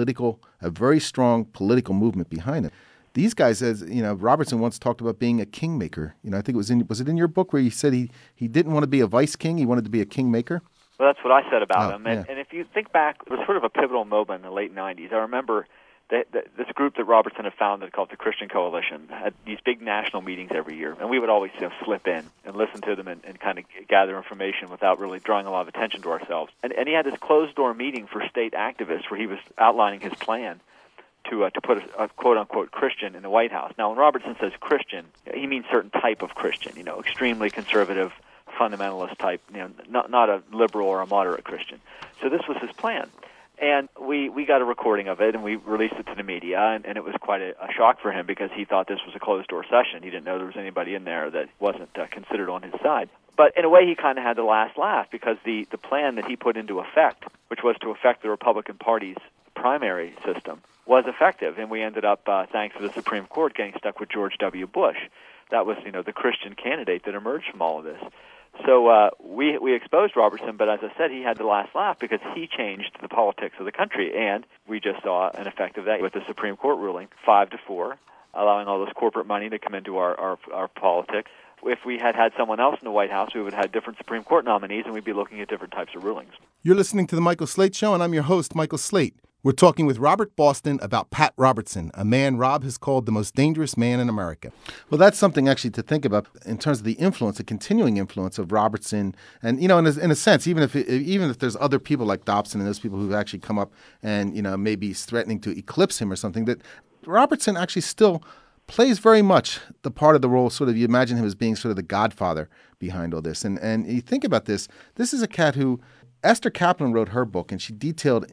a very strong political movement behind them. These guys, as Robertson once talked about being a kingmaker. I think was it in your book where he said he didn't want to be a vice king, he wanted to be a kingmaker?
Well, that's what I said about him.
Yeah.
And if you think back, it was sort of a pivotal moment in the late 90s. I remember this group that Robertson had founded called the Christian Coalition had these big national meetings every year, and we would always slip in and listen to them and kind of gather information without really drawing a lot of attention to ourselves. And he had this closed-door meeting for state activists where he was outlining his plan to put a quote-unquote Christian in the White House. Now, when Robertson says Christian, he means certain type of Christian, extremely conservative, fundamentalist type, not a liberal or a moderate Christian. So this was his plan. And we got a recording of it, and we released it to the media, and it was quite a shock for him because he thought this was a closed-door session. He didn't know there was anybody in there that wasn't considered on his side. But in a way, he kind of had the last laugh because the plan that he put into effect, which was to affect the Republican Party's primary system, was effective, and we ended up, thanks to the Supreme Court, getting stuck with George W. Bush. That was, the Christian candidate that emerged from all of this. So we exposed Robertson, but as I said, he had the last laugh because he changed the politics of the country, and we just saw an effect of that with the Supreme Court ruling, 5-4, allowing all this corporate money to come into our politics. If we had someone else in the White House, we would have had different Supreme Court nominees, and we'd be looking at different types of rulings.
You're listening to The Michael Slate Show, and I'm your host, Michael Slate. We're talking with Robert Boston about Pat Robertson, a man Rob has called the most dangerous man in America. Well, that's something actually to think about in terms of the influence, the continuing influence of Robertson. And, in a sense, even if there's other people like Dobson and those people who've actually come up and, maybe threatening to eclipse him or something, that Robertson actually still plays very much the part of the role, sort of, you imagine him as being sort of the godfather behind all this. And you think about this is a cat who, Esther Kaplan wrote her book, and she detailed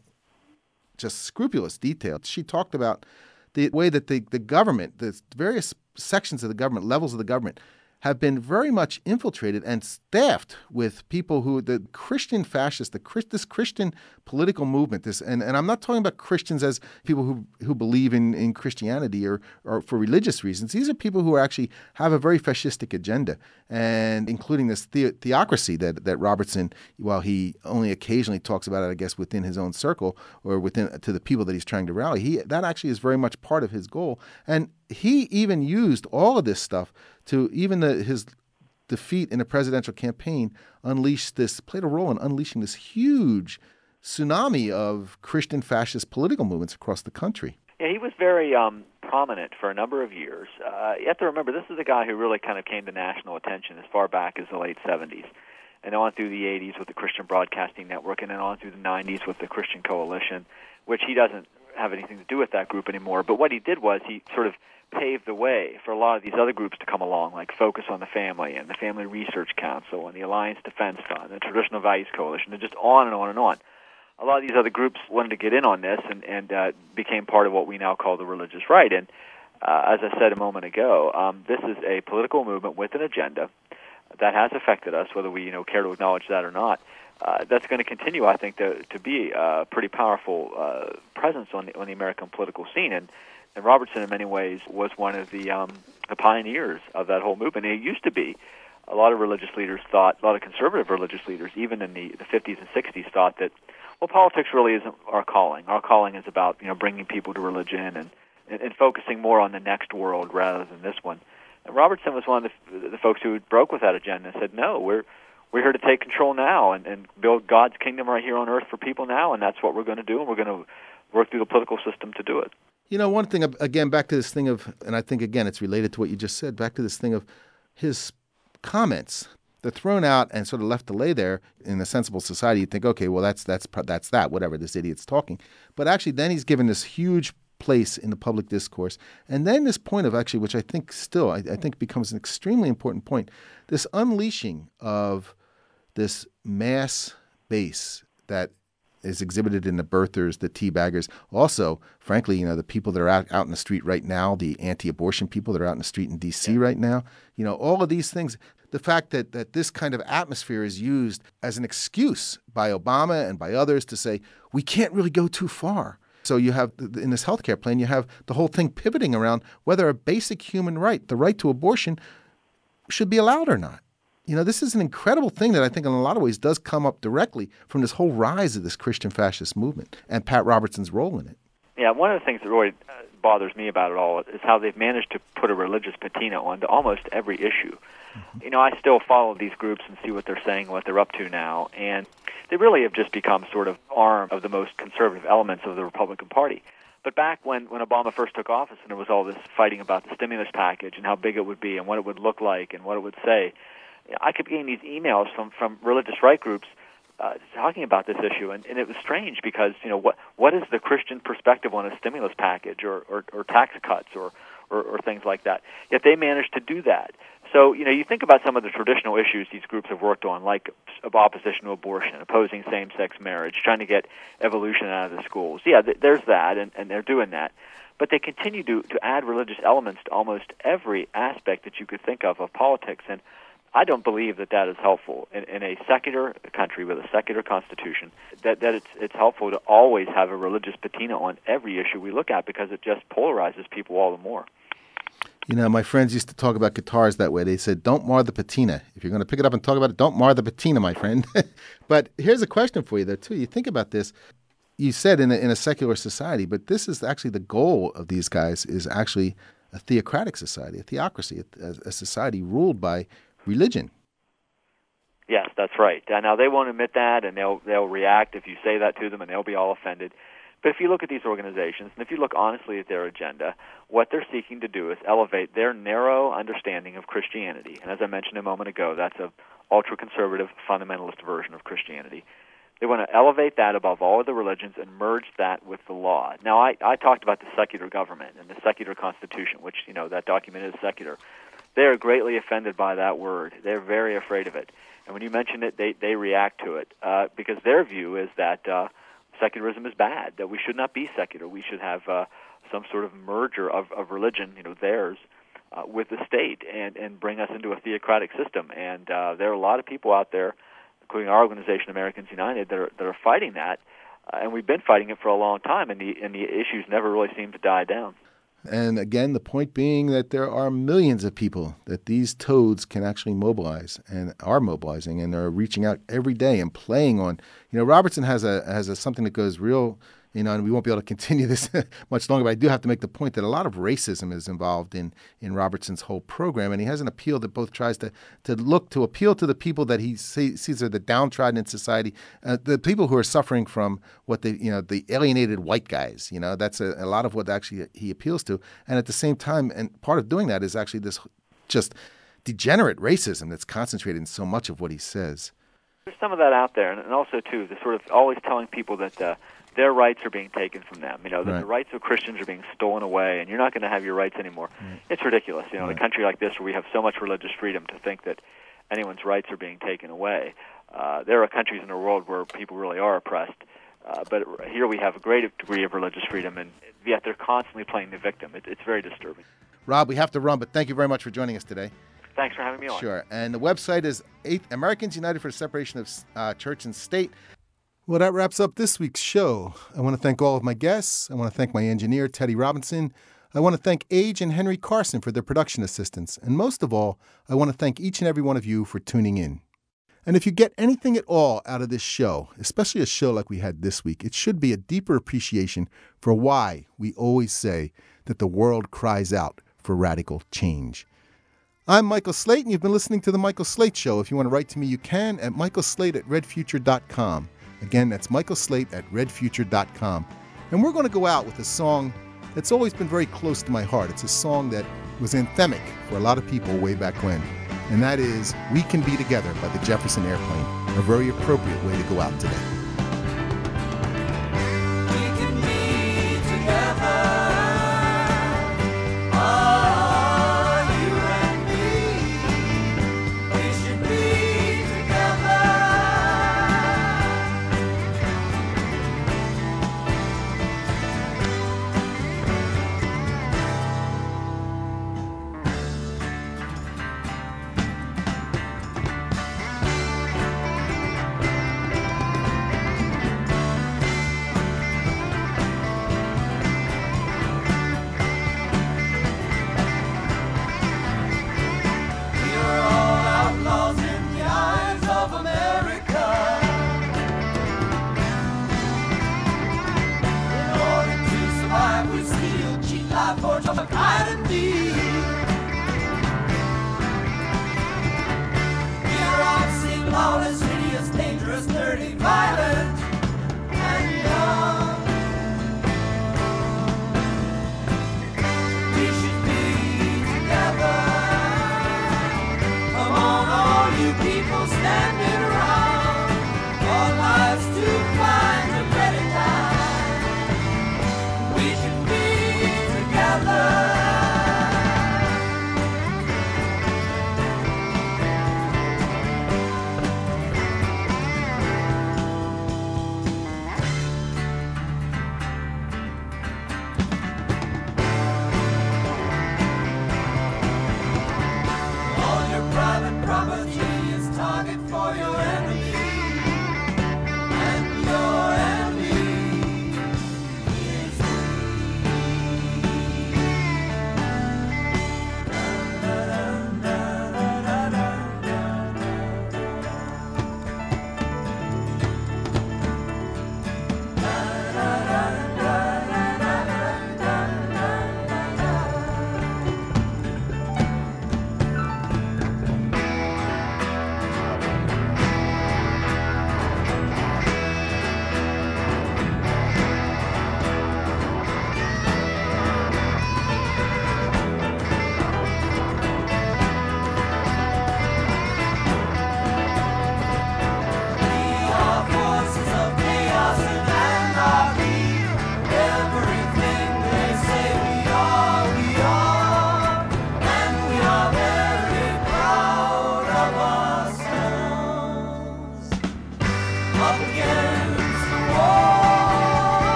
just scrupulous detail. She talked about the way that the government, the various sections of the government, levels of the government, have been very much infiltrated and staffed with people who, the Christian fascists, this Christian political movement, and I'm not talking about Christians as people who believe in Christianity or for religious reasons. These are people who actually have a very fascistic agenda, and including this theocracy that Robertson, while he only occasionally talks about it, I guess, within his own circle or to the people that he's trying to rally, that actually is very much part of his goal. And he even used all of this stuff to even his defeat in a presidential campaign played a role in unleashing this huge tsunami of Christian fascist political movements across the country.
Yeah, he was very prominent for a number of years. You have to remember, this is a guy who really kind of came to national attention as far back as the late 70s, and on through the 80s with the Christian Broadcasting Network, and then on through the 90s with the Christian Coalition, which he doesn't have anything to do with that group anymore. But what he did was he sort of paved the way for a lot of these other groups to come along, like Focus on the Family and the Family Research Council and the Alliance Defense Fund, the Traditional Values Coalition, and just on and on and on. A lot of these other groups wanted to get in on this and became part of what we now call the religious right. And as I said a moment ago, this is a political movement with an agenda that has affected us, whether we care to acknowledge that or not. That's going to continue, I think, to be a pretty powerful presence on the American political scene. And Robertson, in many ways, was one of the pioneers of that whole movement. And it used to be, a lot of religious leaders thought, a lot of conservative religious leaders, even in the 50s and 60s, thought that, well, politics really isn't our calling. Our calling is about bringing people to religion and focusing more on the next world rather than this one. And Robertson was one of the folks who broke with that agenda and said, no, we're here to take control now and build God's kingdom right here on earth for people now, and that's what we're going to do, and we're going to work through the political system to do it.
One thing, again, back to this thing of, and I think, again, it's related to what you just said, back to this thing of his comments. They're thrown out and sort of left to lay there in a sensible society. You'd think, okay, well, that's that, whatever, this idiot's talking. But actually, then he's given this huge place in the public discourse. And then this point of actually, which I think still, I think becomes an extremely important point, this unleashing of this mass base that is exhibited in the birthers, the teabaggers. Also, frankly, the people that are out in the street right now, the anti-abortion people that are out in the street in D.C. right now, all of these things. The fact that this kind of atmosphere is used as an excuse by Obama and by others to say, we can't really go too far. So you have, in this healthcare plan, you have the whole thing pivoting around whether a basic human right, the right to abortion, should be allowed or not. This is an incredible thing that I think in a lot of ways does come up directly from this whole rise of this Christian fascist movement and Pat Robertson's role in it.
Yeah, one of the things that really bothers me about it all is how they've managed to put a religious patina onto almost every issue. Mm-hmm. I still follow these groups and see what they're saying, what they're up to now, and they really have just become sort of arm of the most conservative elements of the Republican Party. But back when Obama first took office and there was all this fighting about the stimulus package and how big it would be and what it would look like and what it would say, I kept getting these emails from religious right groups talking about this issue, and it was strange because what is the Christian perspective on a stimulus package or tax cuts or things like that? Yet they managed to do that. So you think about some of the traditional issues these groups have worked on, like opposition to abortion, opposing same-sex marriage, trying to get evolution out of the schools. Yeah, there's that, and they're doing that. But they continue to add religious elements to almost every aspect that you could think of politics, and I don't believe that is helpful in a secular country with a secular constitution. That it's helpful to always have a religious patina on every issue we look at because it just polarizes people all the more.
You know, my friends used to talk about guitars that way. They said, don't mar the patina. If you're going to pick it up and talk about it, don't mar the patina, my friend. But here's a question for you, though, too. You think about this. You said in a secular society, but this is actually the goal of these guys is actually a theocratic society, a theocracy, a society ruled by religion.
Yes, that's right. Now, they won't admit that, and they'll react if you say that to them, and they'll be all offended. But if you look at these organizations, and if you look honestly at their agenda, what they're seeking to do is elevate their narrow understanding of Christianity. And as I mentioned a moment ago, that's an ultra-conservative, fundamentalist version of Christianity. They want to elevate that above all other religions and merge that with the law. Now, I talked about the secular government and the secular constitution, which, you know, that document is secular. They are greatly offended by that word. They're very afraid of it. And when you mention it, they react to it because their view is that secularism is bad, that we should not be secular. We should have some sort of merger of religion, you know, theirs, with the state and bring us into a theocratic system. And there are a lot of people out there, including our organization, Americans United, that are fighting that. And we've been fighting it for a long time, and the issues never really seem to die down.
And again, the point being that there are millions of people that these toads can actually mobilize and are mobilizing, and they're reaching out every day and playing on. You know, Robertson has a something that goes real. You know, and we won't be able to continue this much longer, but I do have to make the point that a lot of racism is involved in Robertson's whole program, and he has an appeal that both tries to appeal to the people that he sees are the downtrodden in society, the people who are suffering from what the alienated white guys. You know, that's a lot of what actually he appeals to, and at the same time, and part of doing that is actually this just degenerate racism that's concentrated in so much of what he says.
There's some of that out there, and also too, the sort of always telling people that their rights are being taken from them. You know, that the rights of Christians are being stolen away, and you're not going to have your rights anymore. It's ridiculous. You know, in a country like this where we have so much religious freedom, to think that anyone's rights are being taken away. There are countries in the world where people really are oppressed, but here we have a great degree of religious freedom, and yet they're constantly playing the victim. It's very disturbing.
Rob, we have to run, but thank you very much for joining us today.
Thanks for having me on.
Sure. And the website is Americans United for the Separation of Church and State. Well, that wraps up this week's show. I want to thank all of my guests. I want to thank my engineer, Teddy Robinson. I want to thank Age and Henry Carson for their production assistance. And most of all, I want to thank each and every one of you for tuning in. And if you get anything at all out of this show, especially a show like we had this week, it should be a deeper appreciation for why we always say that the world cries out for radical change. I'm Michael Slate, and you've been listening to The Michael Slate Show. If you want to write to me, you can at michaelslate@redfuture.com. Again, that's michaelslate@redfuture.com. And we're going to go out with a song that's always been very close to my heart. It's a song that was anthemic for a lot of people way back when. And that is We Can Be Together by the Jefferson Airplane, a very appropriate way to go out today.